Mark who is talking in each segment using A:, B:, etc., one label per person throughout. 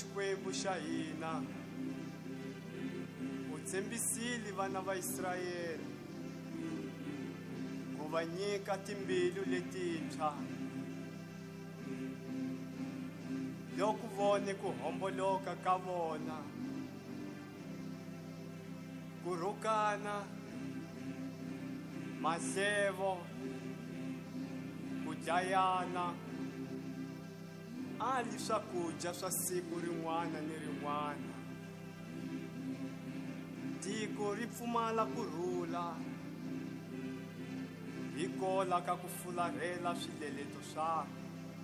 A: Xikwembu xa hina u tshembisile vana va Israyele ku va nyika timbilu letintshwa loko vone ku homboloka ka vona, ku rhukana, mahlevo, ku dlayana, ali swakudya swa siku rin'wana ni rin'wana. Tiko ri pfumala kurhula hi kola ka ku fularhela swileleto swakwe.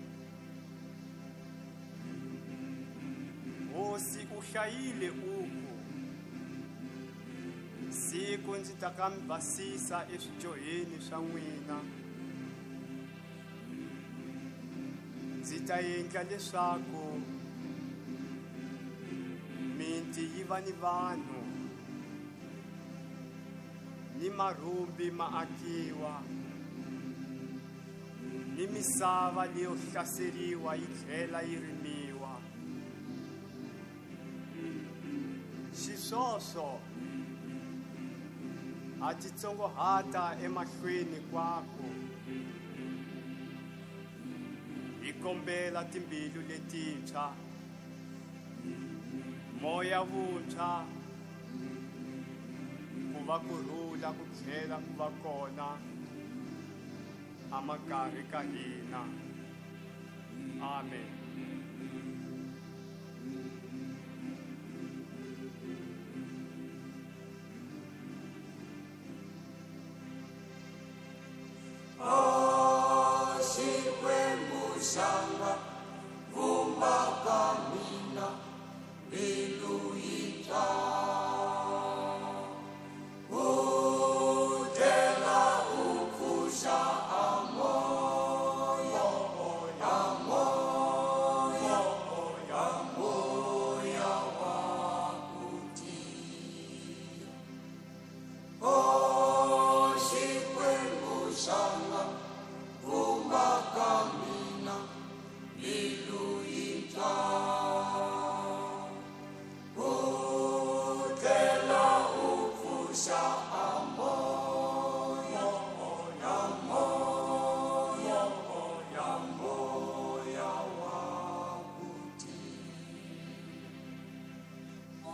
A: Hosi u hlayile uku, siku ndzi ta ka mi basisa eswidyoheni swa n'wina. Ndzi ta endla leswaku miti yi va ni vanhu, ni marhumbi ma akiwa, ni misava leyo hlaseriwa yi tlhela yi rimiwa. Xiswoswo a ti tsongohata emahlweni kwako, hi kombela timbilu letintshwa, moya wuntshwa, ku va kurhula ku tlhela ku va kona amakarhi ka hina. Amen.
B: Xikwembu xanga vumba ka mina mbilu yintshwa, u tlhela u pfuxa moya wa ku tiya. Xikwembu xanga vumba ka mina mbilu yintshwa, u tlhela u pfuxa moya wa ku tiya.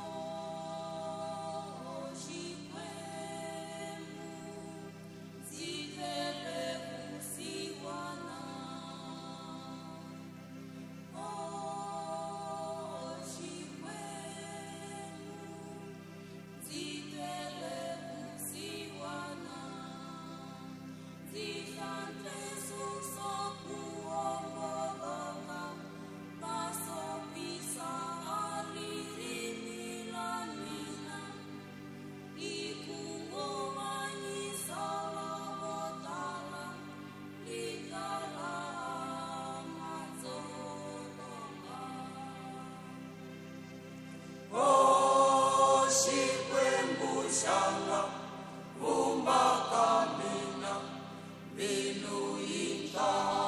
B: Xikwembu xanga vumba ka mina mbilu yintshwa.